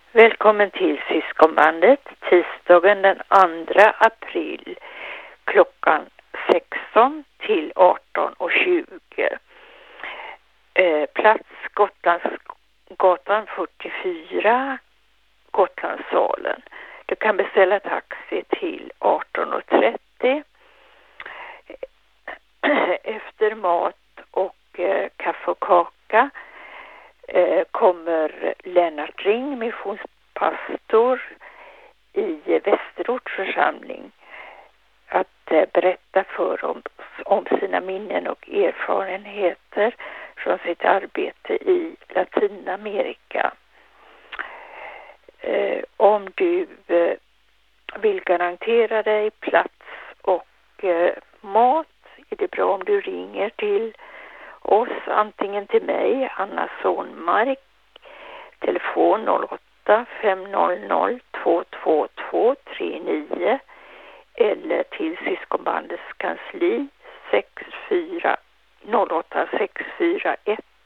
Välkommen till Syskonbandet tisdagen den 2 april klockan 16 till 18:20. Plats Gotlandsgatan 44, Gotlandssalen. Du kan beställa taxi till 18:30. Efter mat och kaffe och kaka kommer Lennart Ring, missionspastor i Västerort församling, att berätta för oss om sina minnen och erfarenheter från sitt arbete i Latinamerika. Om du vill garantera dig plats och mat är det bra om du ringer till oss, antingen till mig, Anna Sonmark, telefon 08 500 22239, eller till Syskonbandets kansli 08 641